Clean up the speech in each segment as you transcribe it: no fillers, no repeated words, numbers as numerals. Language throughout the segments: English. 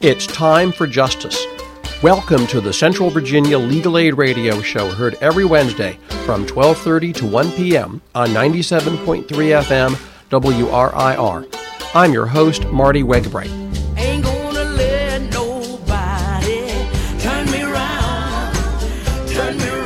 It's time for justice. Welcome to the Central Virginia Legal Aid Radio Show, heard every Wednesday from 12:30 to 1 p.m. on 97.3 FM WRIR. I'm your host, Marty Wegbright. Ain't gonna let nobody turn me around, turn me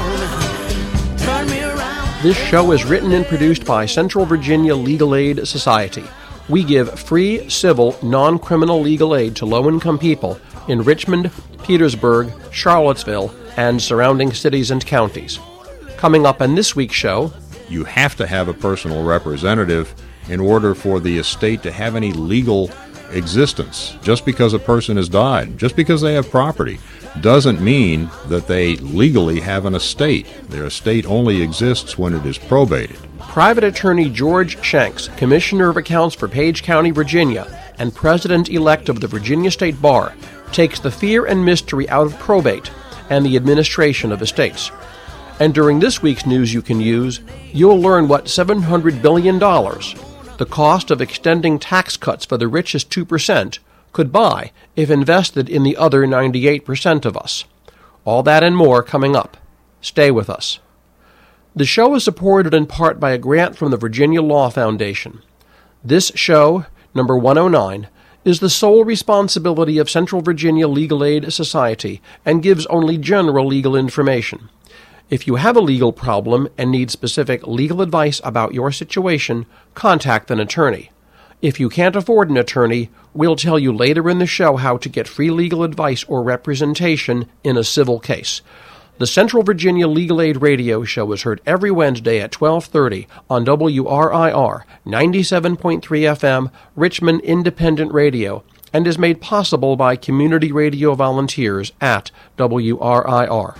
around, turn me around. This show is written and produced by Central Virginia Legal Aid Society. We give free, civil, non-criminal legal aid to low-income people in Richmond, Petersburg, Charlottesville, and surrounding cities and counties. Coming up on this week's show, you have to have a personal representative in order for the estate to have any legal existence. Just because a person has died, just because they have property, doesn't mean that they legally have an estate. Their estate only exists when it is probated. Private Attorney George Shanks, Commissioner of Accounts for Page County, Virginia, and President-elect of the Virginia State Bar, takes the fear and mystery out of probate and the administration of estates. And during this week's News You Can Use, you'll learn what $700 billion, the cost of extending tax cuts for the richest 2%, could buy if invested in the other 98% of us. All that and more coming up. Stay with us. The show is supported in part by a grant from the Virginia Law Foundation. This show, number 109, is the sole responsibility of Central Virginia Legal Aid Society and gives only general legal information. If you have a legal problem and need specific legal advice about your situation, contact an attorney. If you can't afford an attorney, we'll tell you later in the show how to get free legal advice or representation in a civil case. The Central Virginia Legal Aid Radio Show is heard every Wednesday at 12:30 on WRIR 97.3 FM, Richmond Independent Radio, and is made possible by community radio volunteers at WRIR.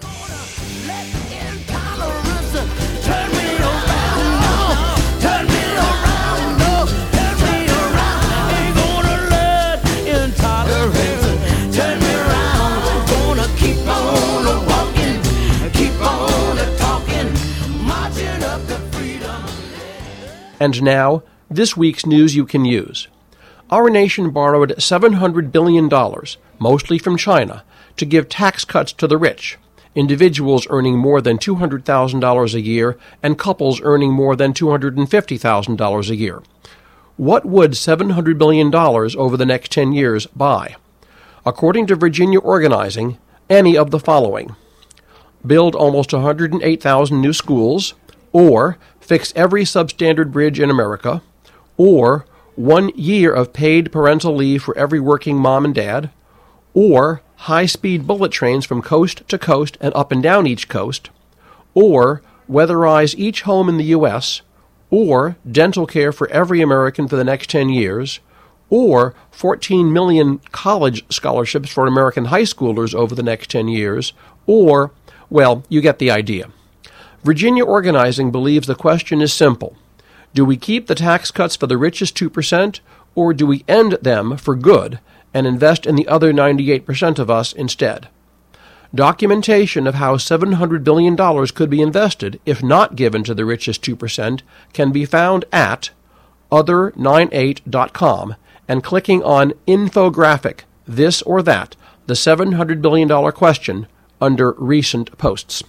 And now, this week's News You Can Use. Our nation borrowed $700 billion, mostly from China, to give tax cuts to the rich, individuals earning more than $200,000 a year and couples earning more than $250,000 a year. What would $700 billion over the next 10 years buy? According to Virginia Organizing, any of the following: build almost 108,000 new schools, or fix every substandard bridge in America, or 1 year of paid parental leave for every working mom and dad, or high-speed bullet trains from coast to coast and up and down each coast, or weatherize each home in the U.S., or dental care for every American for the next 10 years, or 14 million college scholarships for American high schoolers over the next 10 years, or, well, you get the idea. Virginia Organizing believes the question is simple. Do we keep the tax cuts for the richest 2%, or do we end them for good and invest in the other 98% of us instead? Documentation of how $700 billion could be invested, if not given to the richest 2%, can be found at other98.com and clicking on Infographic, This or That, the $700 billion question, under Recent Posts.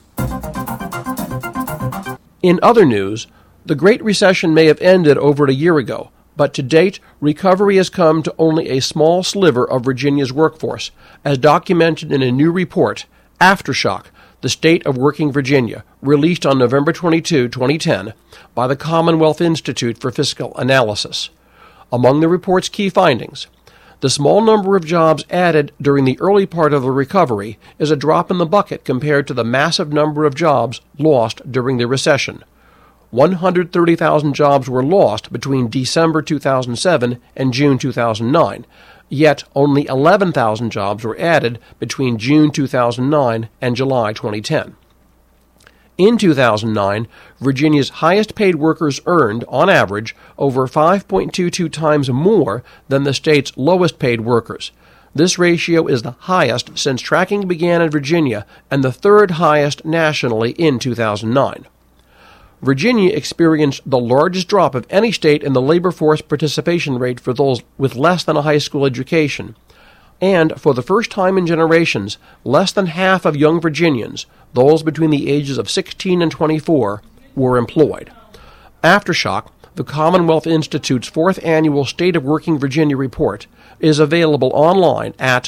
In other news, the Great Recession may have ended over a year ago, but to date, recovery has come to only a small sliver of Virginia's workforce, as documented in a new report, Aftershock, the State of Working Virginia, released on November 22, 2010, by the Commonwealth Institute for Fiscal Analysis. Among the report's key findings, the small number of jobs added during the early part of the recovery is a drop in the bucket compared to the massive number of jobs lost during the recession. 130,000 jobs were lost between December 2007 and June 2009, yet only 11,000 jobs were added between June 2009 and July 2010. In 2009, Virginia's highest-paid workers earned, on average, over 5.22 times more than the state's lowest-paid workers. This ratio is the highest since tracking began in Virginia and the third highest nationally in 2009. Virginia experienced the largest drop of any state in the labor force participation rate for those with less than a high school education. And for the first time in generations, less than half of young Virginians, those between the ages of 16 and 24, were employed. Aftershock, the Commonwealth Institute's 4th annual State of Working Virginia report, is available online at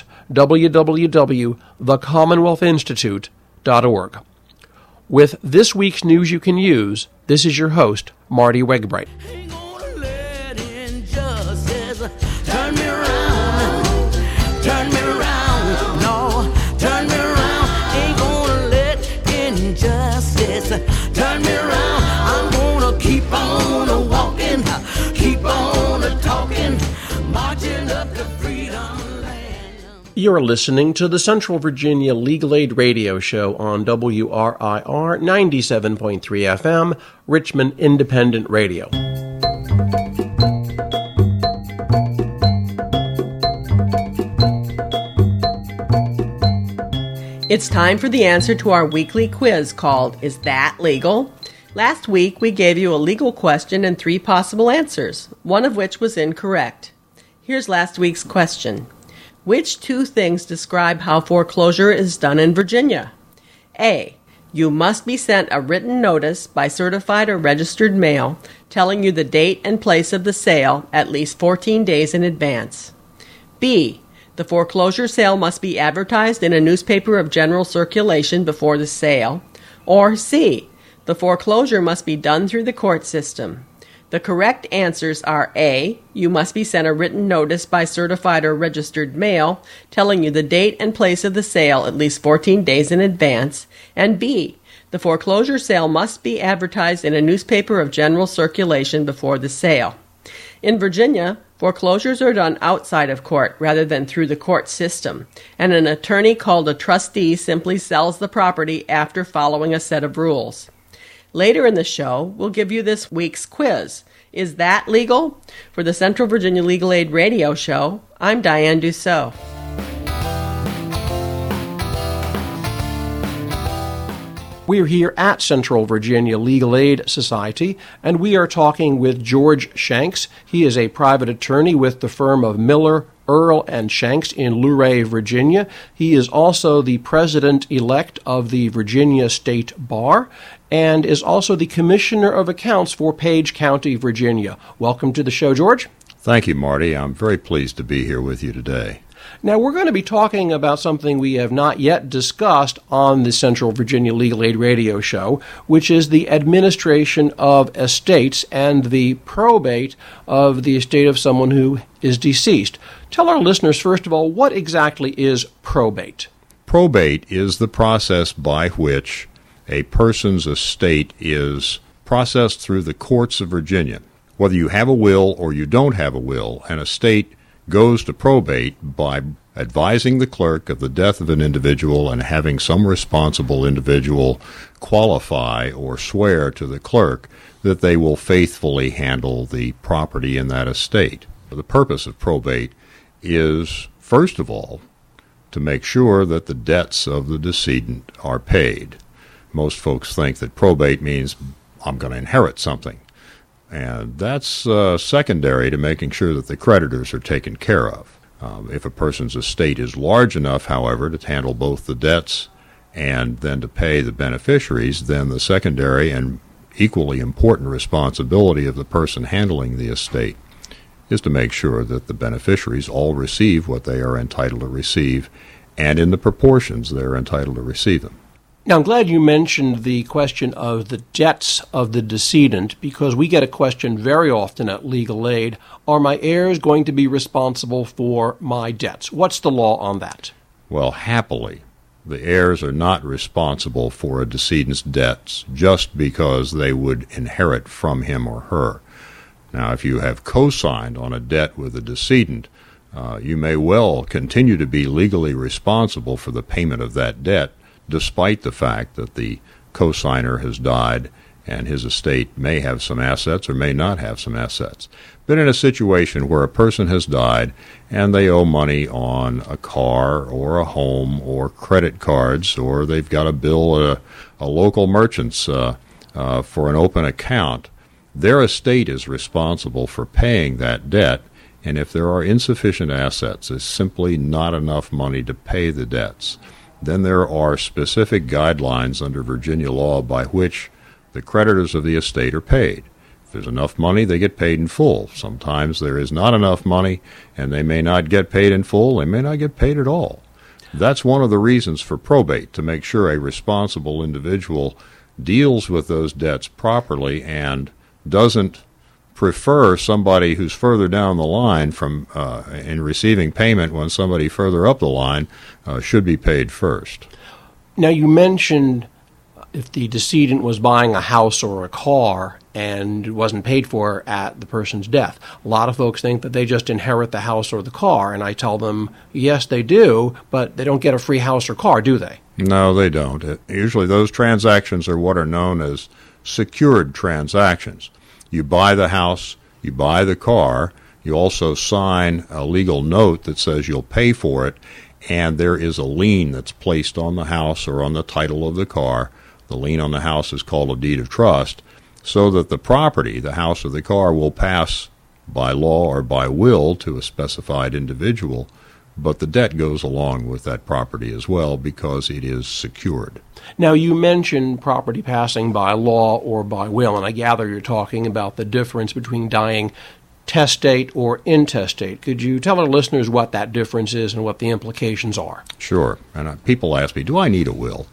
www.thecommonwealthinstitute.org. With this week's news you can use, this is your host, Marty Wegbright. Ain't gonna let injustice turn me around, no, turn me around. Ain't gonna let injustice turn me around. I'm gonna keep on walking, keep on talking, marching up to freedom land. You're listening to the Central Virginia Legal Aid Radio Show on WRIR 97.3 FM, Richmond Independent Radio. It's time for the answer to our weekly quiz called, Is That Legal? Last week, we gave you a legal question and 3 possible answers, one of which was incorrect. Here's last week's question. Which 2 things describe how foreclosure is done in Virginia? A. You must be sent a written notice by certified or registered mail telling you the date and place of the sale at least 14 days in advance. B. The foreclosure sale must be advertised in a newspaper of general circulation before the sale. Or C. The foreclosure must be done through the court system. The correct answers are A. You must be sent a written notice by certified or registered mail telling you the date and place of the sale at least 14 days in advance, and B. The foreclosure sale must be advertised in a newspaper of general circulation before the sale. In Virginia, foreclosures are done outside of court rather than through the court system, and an attorney called a trustee simply sells the property after following a set of rules. Later in the show, we'll give you this week's quiz. Is that legal? For the Central Virginia Legal Aid Radio Show, I'm Diane Dussault. We're here at Central Virginia Legal Aid Society, and we are talking with George Shanks. He is a private attorney with the firm of Miller, Earl, and Shanks in Luray, Virginia. He is also the president-elect of the Virginia State Bar and is also the Commissioner of Accounts for Page County, Virginia. Welcome to the show, George. Thank you, Marty. I'm very pleased to be here with you today. Now, we're going to be talking about something we have not yet discussed on the Central Virginia Legal Aid Radio Show, which is the administration of estates and the probate of the estate of someone who is deceased. Tell our listeners, first of all, what exactly is probate? Probate is the process by which a person's estate is processed through the courts of Virginia. Whether you have a will or you don't have a will, an estate goes to probate by advising the clerk of the death of an individual and having some responsible individual qualify or swear to the clerk that they will faithfully handle the property in that estate. The purpose of probate is, first of all, to make sure that the debts of the decedent are paid. Most folks think that probate means I'm going to inherit something. And that's secondary to making sure that the creditors are taken care of. If a person's estate is large enough, however, to handle both the debts and then to pay the beneficiaries, then the secondary and equally important responsibility of the person handling the estate is to make sure that the beneficiaries all receive what they are entitled to receive and in the proportions they're entitled to receive them. Now, I'm glad you mentioned the question of the debts of the decedent, because we get a question very often at Legal Aid, are my heirs going to be responsible for my debts? What's the law on that? Well, happily, the heirs are not responsible for a decedent's debts just because they would inherit from him or her. Now, if you have co-signed on a debt with a decedent, you may well continue to be legally responsible for the payment of that debt, despite the fact that the co-signer has died and his estate may have some assets or may not have some assets. But in a situation where a person has died and they owe money on a car or a home or credit cards, or they've got a bill at a local merchant's for an open account, their estate is responsible for paying that debt And if there are insufficient assets, there's simply not enough money to pay the debts, then there are specific guidelines under Virginia law by which the creditors of the estate are paid. If there's enough money, they get paid in full. Sometimes there is not enough money, and they may not get paid in full. They may not get paid at all. That's one of the reasons for probate, to make sure a responsible individual deals with those debts properly and doesn't prefer somebody who's further down the line from in receiving payment when somebody further up the line should be paid first. Now, you mentioned if the decedent was buying a house or a car and it wasn't paid for at the person's death. A lot of folks think that they just inherit the house or the car, and I tell them, yes, they do, but they don't get a free house or car, do they? No, they don't. Usually those transactions are what are known as secured transactions. You buy the house, you buy the car, you also sign a legal note that says you'll pay for it, and there is a lien that's placed on the house or on the title of the car. The lien on the house is called a deed of trust, so that the property, the house or the car, will pass by law or by will to a specified individual, but the debt goes along with that property as well because it is secured. Now, you mentioned property passing by law or by will, and I gather you're talking about the difference between dying testate or intestate. Could you tell our listeners what that difference is and what the implications are? Sure. And people ask me, do I need a will?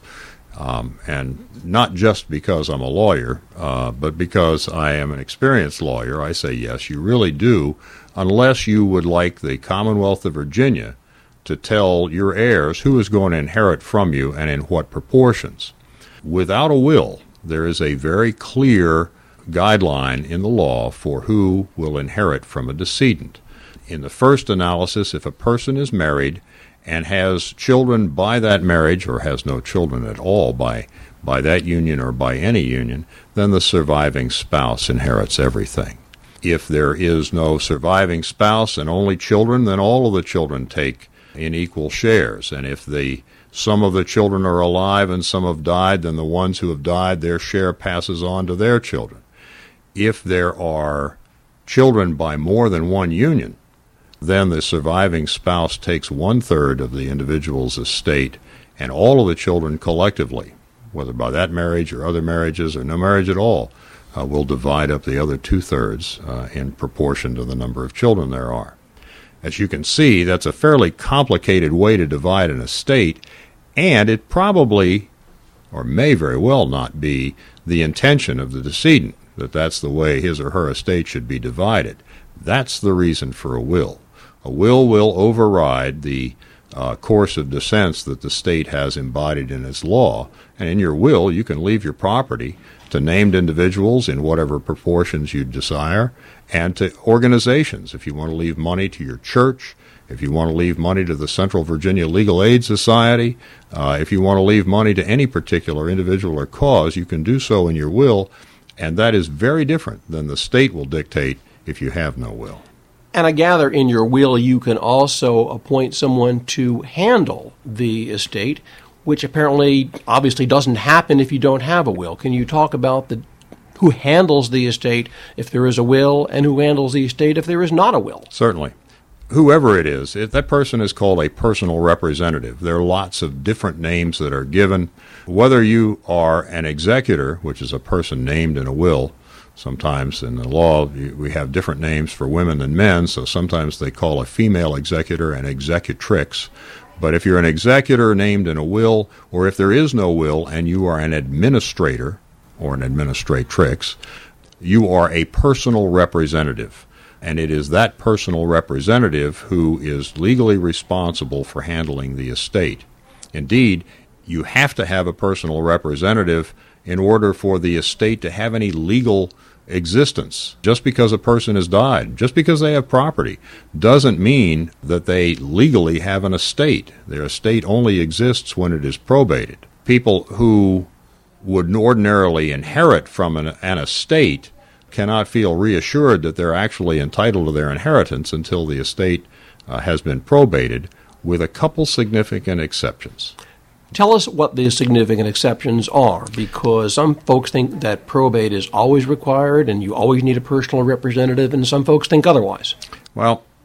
And not just because I'm a lawyer, but because I am an experienced lawyer, I say yes, you really do, unless you would like the Commonwealth of Virginia to tell your heirs who is going to inherit from you and in what proportions. Without a will, there is a very clear guideline in the law for who will inherit from a decedent. In the first analysis, if a person is married and has children by that marriage, or has no children at all by that union or by any union, then the surviving spouse inherits everything. If there is no surviving spouse and only children, then all of the children take in equal shares. And if some of the children are alive and some have died, then the ones who have died, their share passes on to their children. If there are children by more than one union, then the surviving spouse takes 1/3 of the individual's estate, and all of the children collectively, whether by that marriage or other marriages or no marriage at all, will divide up the other 2/3 in proportion to the number of children there are. As you can see, that's a fairly complicated way to divide an estate, and it probably, or may very well not be, the intention of the decedent, that that's the way his or her estate should be divided. That's the reason for a will. A will override the course of descents that the state has embodied in its law, and in your will you can leave your property to named individuals in whatever proportions you desire, and to organizations. If you want to leave money to your church, if you want to leave money to the Central Virginia Legal Aid Society, if you want to leave money to any particular individual or cause, you can do so in your will, and that is very different than the state will dictate if you have no will. And I gather in your will you can also appoint someone to handle the estate, which apparently obviously doesn't happen if you don't have a will. Can you talk about who handles the estate if there is a will and who handles the estate if there is not a will? Certainly. Whoever it is, that person is called a personal representative. There are lots of different names that are given. Whether you are an executor, which is a person named in a will, sometimes in the law we have different names for women than men, so sometimes they call a female executor an executrix. But if you're an executor named in a will, or if there is no will and you are an administrator or an administratrix, you are a personal representative. And it is that personal representative who is legally responsible for handling the estate. Indeed, you have to have a personal representative in order for the estate to have any legal existence. Just because a person has died, just because they have property, doesn't mean that they legally have an estate. Their estate only exists when it is probated. People who would ordinarily inherit from an estate cannot feel reassured that they're actually entitled to their inheritance until the estate has been probated, with a couple significant exceptions. Tell us what the significant exceptions are, because some folks think that probate is always required and you always need a personal representative, and some folks think otherwise. Well,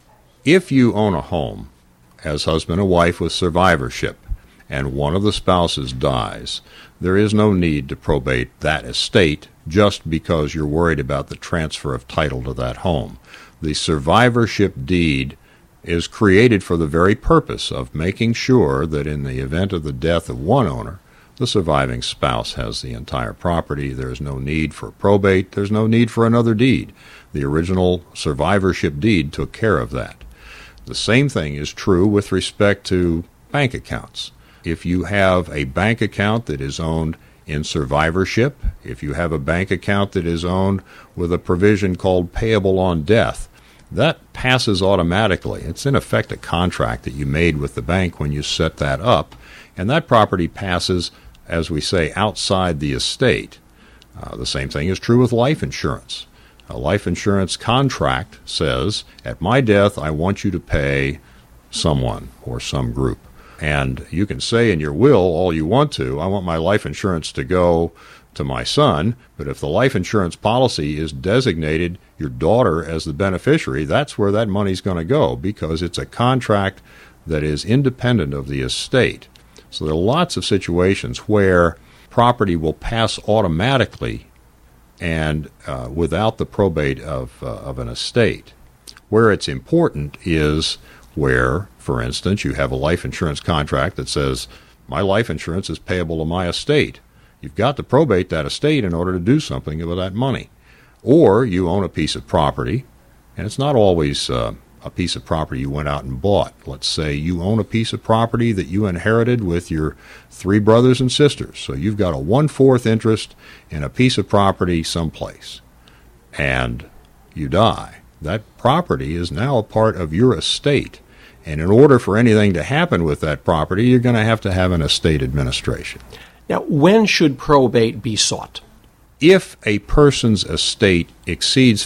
If you own a home as husband and wife with survivorship, and one of the spouses dies, there is no need to probate that estate just because you're worried about the transfer of title to that home. The survivorship deed is created for the very purpose of making sure that in the event of the death of one owner, the surviving spouse has the entire property. There's no need for probate. There's no need for another deed. The original survivorship deed took care of that. The same thing is true with respect to bank accounts. If you have a bank account that is owned in survivorship, if you have a bank account that is owned with a provision called payable on death, that passes automatically. It's in effect a contract that you made with the bank when you set that up, and that property passes, as we say, outside the estate. The same thing is true with life insurance. A life insurance contract says, at my death, I want you to pay someone or some group. And you can say in your will all you want to, I want my life insurance to go to my son, but if the life insurance policy is designated your daughter as the beneficiary, that's where that money's going to go, because it's a contract that is independent of the estate. So there are lots of situations where property will pass automatically and without the probate of an estate. Where it's important is where, for instance, you have a life insurance contract that says, my life insurance is payable to my estate. You've got to probate that estate in order to do something with that money. Or you own a piece of property, and it's not always a piece of property you went out and bought. Let's say you own a piece of property that you inherited with your 3 brothers and sisters. So you've got a 1/4 interest in a piece of property someplace, and you die. That property is now a part of your estate. And in order for anything to happen with that property, you're going to have an estate administration. Now, when should probate be sought? If a person's estate exceeds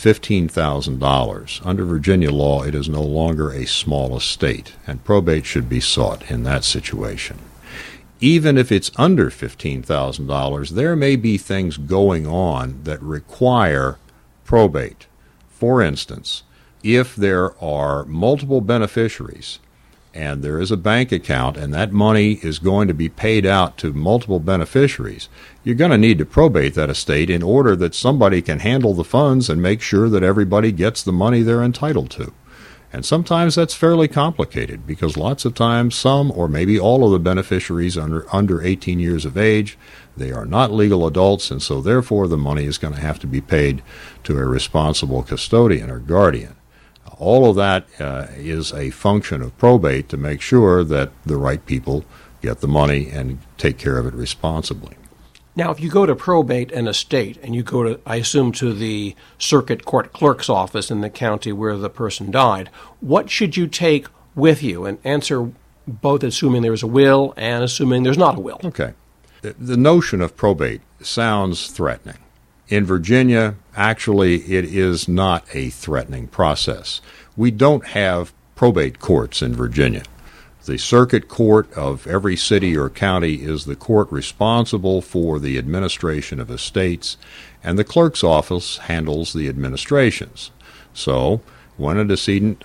$15,000, under Virginia law, it is no longer a small estate, and probate should be sought in that situation. Even if it's under $15,000, there may be things going on that require probate. For instance, if there are multiple beneficiaries and there is a bank account and that money is going to be paid out to multiple beneficiaries, you're going to need to probate that estate in order that somebody can handle the funds and make sure that everybody gets the money they're entitled to. And sometimes that's fairly complicated because lots of times some or maybe all of the beneficiaries are under 18 years of age. They are not legal adults, and so therefore the money is going to have to be paid to a responsible custodian or guardian. All of that is a function of probate to make sure that the right people get the money and take care of it responsibly. Now, if you go to probate an estate and you go to, I assume, to the circuit court clerk's office in the county where the person died, what should you take with you? And answer both assuming there's a will and assuming there's not a will. Okay. The notion of probate sounds threatening. In Virginia, actually, it is not a threatening process. We don't have probate courts in Virginia. The circuit court of every city or county is the court responsible for the administration of estates, and the clerk's office handles the administrations. So when a decedent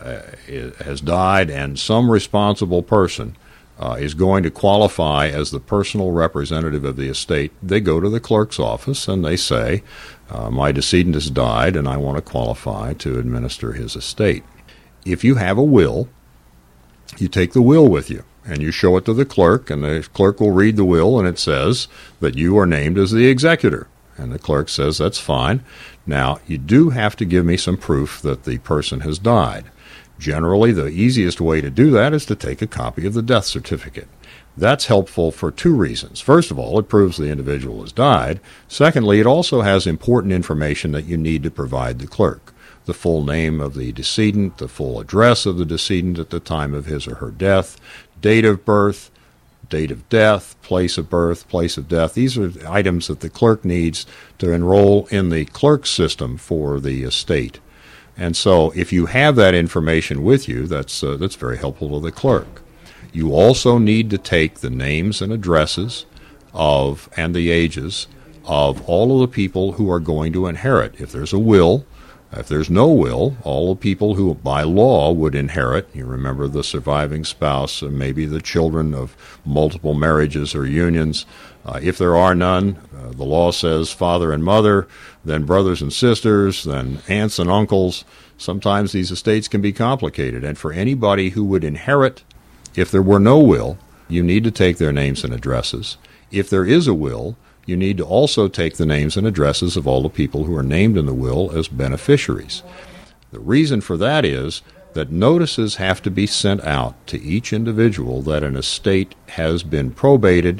has died and some responsible person is going to qualify as the personal representative of the estate, they go to the clerk's office and they say, my decedent has died and I want to qualify to administer his estate. If you have a will, you take the will with you and you show it to the clerk, and the clerk will read the will, and it says that you are named as the executor. And the clerk says, that's fine. Now, you do have to give me some proof that the person has died. Generally, the easiest way to do that is to take a copy of the death certificate. That's helpful for 2 reasons. First of all, it proves the individual has died. Secondly, it also has important information that you need to provide the clerk. The full name of the decedent, the full address of the decedent at the time of his or her death, date of birth, date of death, place of birth, place of death. These are items that the clerk needs to enroll in the clerk system for the estate. And so if you have that information with you, that's very helpful to the clerk. You also need to take the names and addresses of and the ages of all of the people who are going to inherit. If there's a will, If there's no will, all the people who by law would inherit, you remember the surviving spouse, and maybe the children of multiple marriages or unions. If there are none, the law says father and mother, then brothers and sisters, then aunts and uncles. Sometimes these estates can be complicated. And for anybody who would inherit, if there were no will, you need to take their names and addresses. If there is a will, you need to also take the names and addresses of all the people who are named in the will as beneficiaries. The reason for that is that notices have to be sent out to each individual that an estate has been probated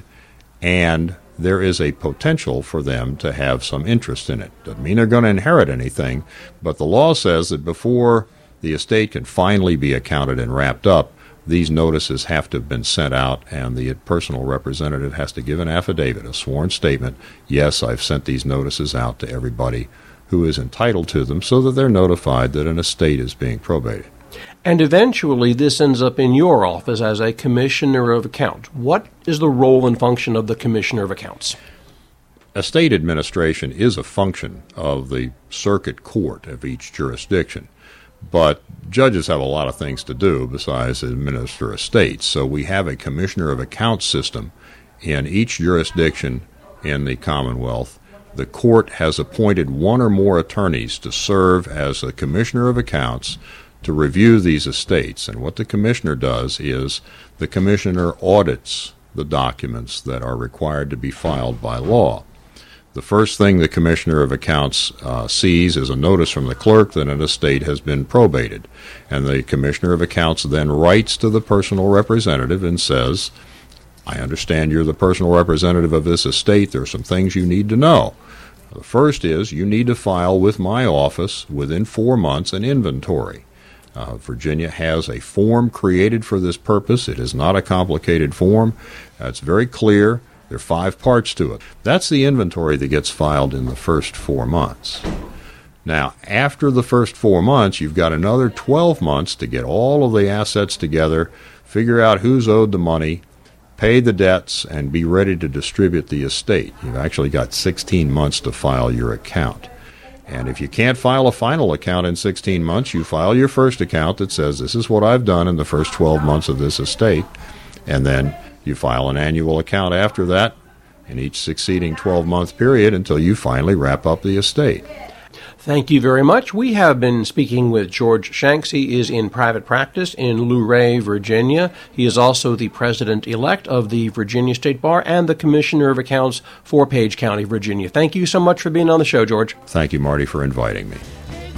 and there is a potential for them to have some interest in it. Doesn't mean they're going to inherit anything, but the law says that before the estate can finally be accounted and wrapped up, these notices have to have been sent out, and the personal representative has to give an affidavit, a sworn statement. Yes, I've sent these notices out to everybody who is entitled to them so that they're notified that an estate is being probated. And eventually this ends up in your office as a commissioner of accounts. What is the role and function of the commissioner of accounts? Estate administration is a function of the circuit court of each jurisdiction. But judges have a lot of things to do besides administer estates. So we have a commissioner of accounts system in each jurisdiction in the Commonwealth. The court has appointed one or more attorneys to serve as a commissioner of accounts to review these estates. And what the commissioner does is the commissioner audits the documents that are required to be filed by law. The first thing the Commissioner of Accounts sees is a notice from the clerk that an estate has been probated. And the Commissioner of Accounts then writes to the personal representative and says, I understand you're the personal representative of this estate. There are some things you need to know. The first is you need to file with my office within 4 months an inventory. Virginia has a form created for this purpose. It is not a complicated form. It's very clear. There are 5 parts to it. That's the inventory that gets filed in the first 4 months. Now, after the first 4 months, you've got another 12 months to get all of the assets together, figure out who's owed the money, pay the debts, and be ready to distribute the estate. You've actually got 16 months to file your account. And if you can't file a final account in 16 months, you file your first account that says, this is what I've done in the first 12 months of this estate, and then you file an annual account after that in each succeeding 12-month period until you finally wrap up the estate. Thank you very much. We have been speaking with George Shanks. He is in private practice in Luray, Virginia. He is also the president-elect of the Virginia State Bar and the Commissioner of Accounts for Page County, Virginia. Thank you so much for being on the show, George. Thank you, Marty, for inviting me.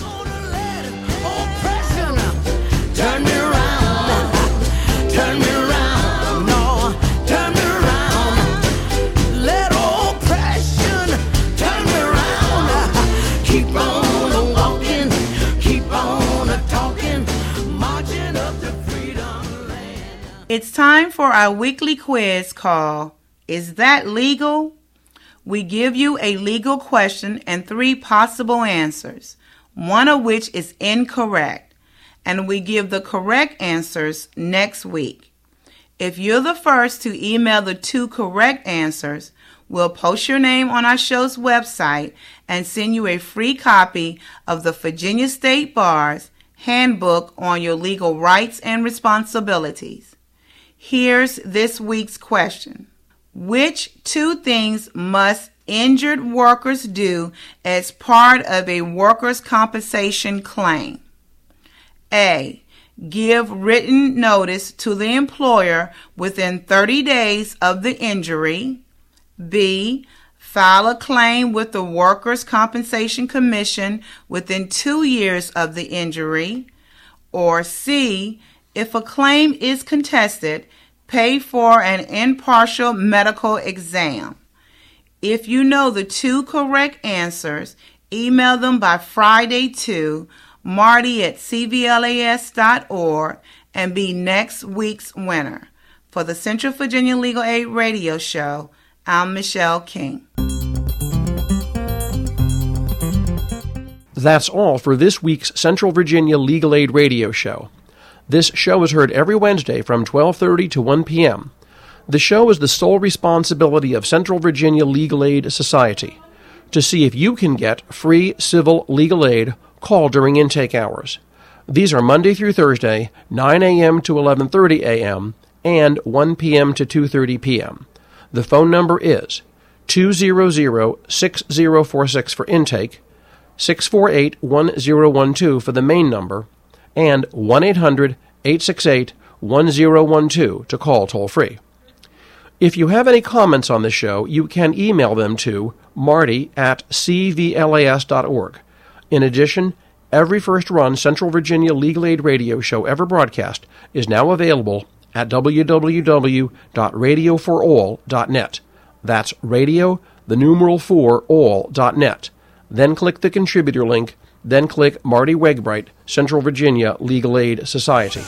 It's time for our weekly quiz called, Is That Legal? We give you a legal question and 3 possible answers, one of which is incorrect, and we give the correct answers next week. If you're the first to email the 2 correct answers, we'll post your name on our show's website and send you a free copy of the Virginia State Bar's Handbook on Your Legal Rights and Responsibilities. Here's this week's question. Which 2 things must injured workers do as part of a workers' compensation claim? A. Give written notice to the employer within 30 days of the injury. B. File a claim with the Workers' Compensation Commission within 2 years of the injury. Or C. If a claim is contested, pay for an impartial medical exam. If you know the 2 correct answers, email them by Friday to marty@cvlas.org and be next week's winner. For the Central Virginia Legal Aid Radio Show, I'm Michelle King. That's all for this week's Central Virginia Legal Aid Radio Show. This show is heard every Wednesday from 12:30 to 1 p.m. The show is the sole responsibility of Central Virginia Legal Aid Society. To see if you can get free civil legal aid call during intake hours. These are Monday through Thursday, 9 a.m. to 11:30 a.m. and 1 p.m. to 2:30 p.m. The phone number is 200-6046 for intake, 648-1012 for the main number, and 1-800-868-1012 to call toll-free. If you have any comments on the show, you can email them to marty@cvlas.org. In addition, every first-run Central Virginia Legal Aid radio show ever broadcast is now available at www.radioforall.net. That's radio, the numeral 4, all.net. Then click the contributor link, then click Marty Wegbright, Central Virginia Legal Aid Society.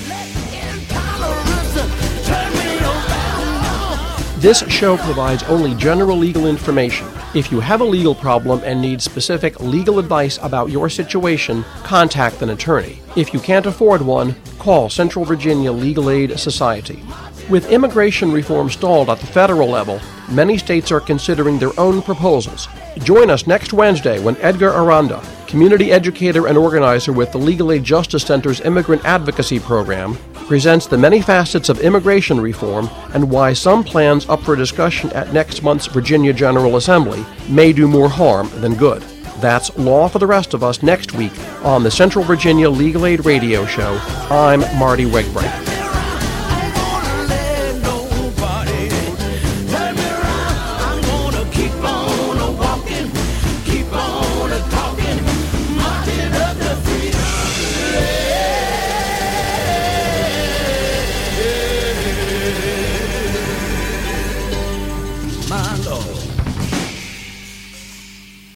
This show provides only general legal information. If you have a legal problem and need specific legal advice about your situation, contact an attorney. If you can't afford one, call Central Virginia Legal Aid Society. With immigration reform stalled at the federal level, many states are considering their own proposals. Join us next Wednesday when Edgar Aranda, community educator and organizer with the Legal Aid Justice Center's Immigrant Advocacy Program, presents the many facets of immigration reform and why some plans up for discussion at next month's Virginia General Assembly may do more harm than good. That's Law for the Rest of Us next week on the Central Virginia Legal Aid Radio Show. I'm Marty Wegbright.